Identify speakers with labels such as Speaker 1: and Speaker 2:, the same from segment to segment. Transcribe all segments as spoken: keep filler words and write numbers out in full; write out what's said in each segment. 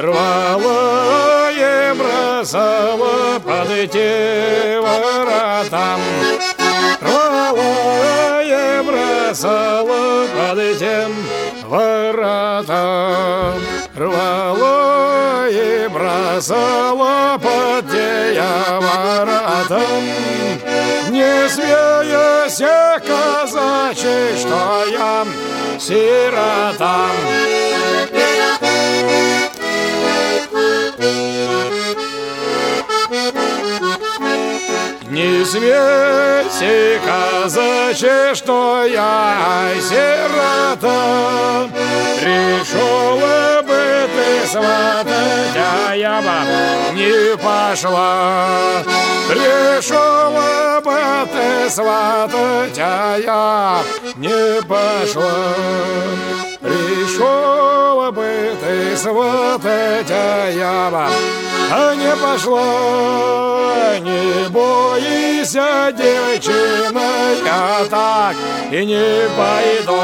Speaker 1: рвала и бросала под эти воротам, рвала и бросала под этим воротам, рвала и бросала под те воротам, не смеясь казачий, что я сирота. Не смейся, казачи, что я сирота. Пришел бы ты сватать, а я бы не пошла. Пришел бы ты сватать, а я не пошла. Пришел бы ты сватать, а я бы а не пошла. Не бойся, девчина, я так и не пойду.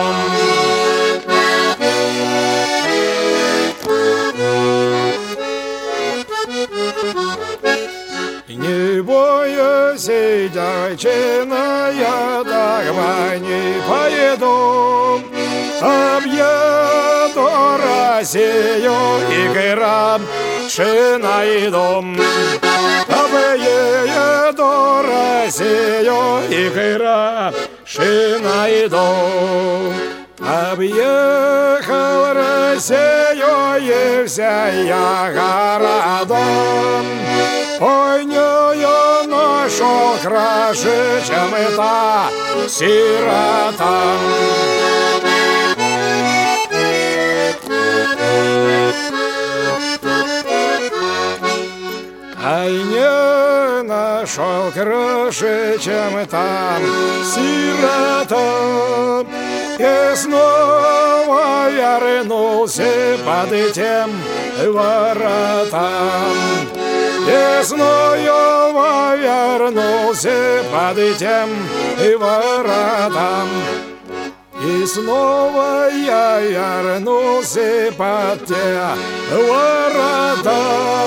Speaker 1: Не бойся, девчина, я так бы не пойду. Объеду Россию и граб найду. Объеду Россию и граб найду. Объехал Россию и вся я городом. Ой, не я нашел краше, чем эта сирота. Ай, не нашел краше, чем там сирота. И снова вернулся под тем воротам. И снова вернулся под тем воротам. И снова я вернулся под те ворота.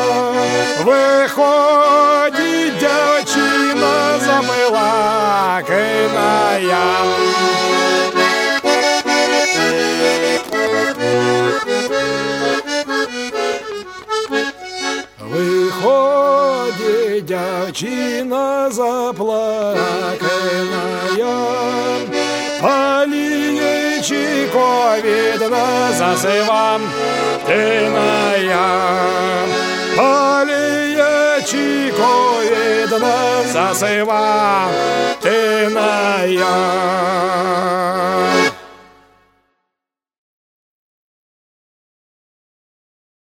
Speaker 1: Выходит, девчина забыла киная. Выходит, девчина заплаканная. Поличико видно зазывам тыная. Поличико видно зазывам тыная.